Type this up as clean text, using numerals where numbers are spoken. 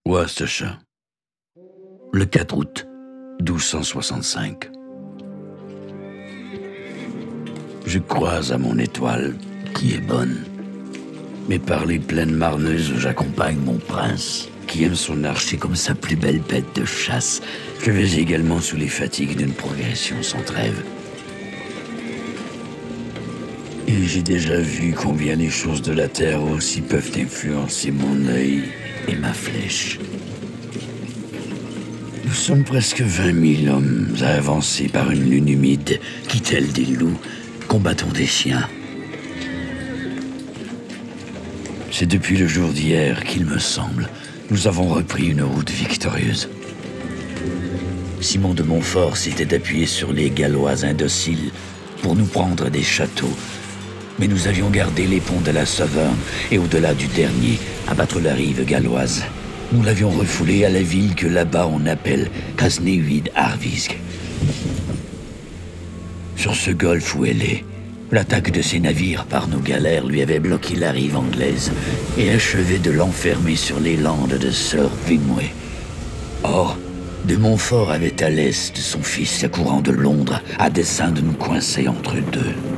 Worcestershire, le 4 août 1265. Je crois à mon étoile, qui est bonne. Mais par les plaines marneuses où j'accompagne mon prince, qui aime son archer comme sa plus belle bête de chasse, je vais également sous les fatigues d'une progression sans trêve. Et j'ai déjà vu combien les choses de la terre aussi peuvent influencer mon œil et ma flèche. Nous sommes presque 20 000 hommes à avancer par une lune humide qui, tels des loups, combattons des chiens. C'est depuis le jour d'hier qu'il me semble, nous avons repris une route victorieuse. Simon de Montfort s'était appuyé sur les Gallois indociles pour nous prendre des châteaux, mais nous avions gardé les ponts de la Severn et au-delà du dernier, abattre la rive galloise. Nous l'avions refoulé à la ville que là-bas on appelle Casnewied-Arvisg. Sur ce golfe où elle est, l'attaque de ses navires par nos galères lui avait bloqué la rive anglaise et achevé de l'enfermer sur les landes de Sir Finwë. Or, de Montfort avait à l'est son fils accourant de Londres à dessein de nous coincer entre deux.